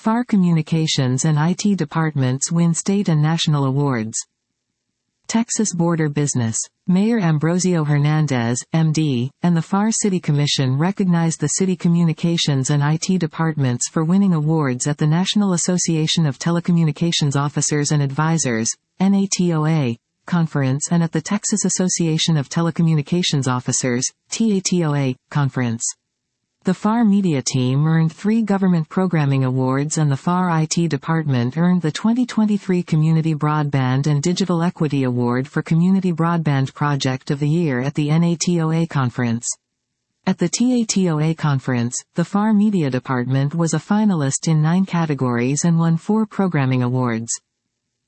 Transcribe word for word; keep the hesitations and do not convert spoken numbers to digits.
F A R Communications and I T departments win state and national awards. Texas Border Business. Mayor Ambrosio Hernandez, M D, and the F A R City Commission recognized the city communications and I T departments for winning awards at the National Association of Telecommunications Officers and Advisors, N A T O A, conference and at the Texas Association of Telecommunications Officers, T A T O A, conference. The F A R Media team earned three government programming awards and the F A R I T department earned the twenty twenty-three Community Broadband and Digital Equity Award for Community Broadband Project of the Year at the N A T O A conference. At the T A T O A conference, the F A R Media department was a finalist in nine categories and won four programming awards.